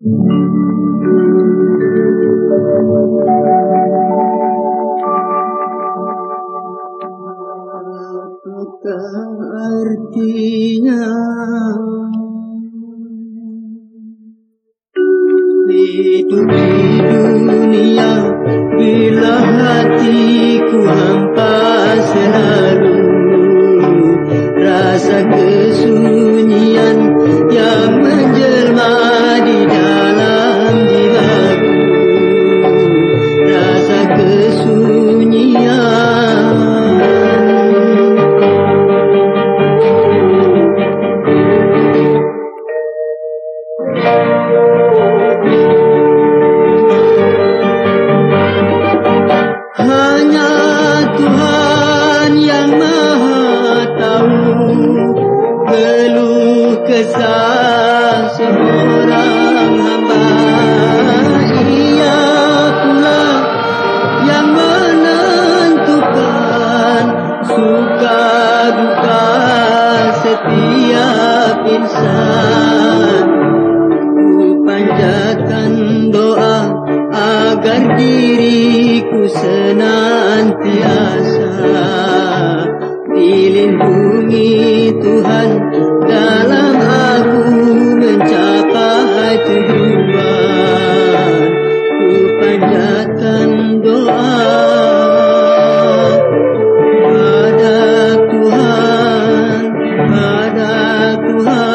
Artinya hidup di dunia bila hatiku hampa selalu, rasa kesunyian yang menjelma di dalam jiwaku, rasa kesunyian. Hanya Tuhan yang Maha Tahu keluh kesah seorang hamba. Ia pula yang menentukan suka duka setiap insan. Ku panjatkan doa agar diriku senantiasa dilindungi Tuhan dalam aku mencapai tujuan. Ku panjatkan doa pada Tuhan, pada Tuhan.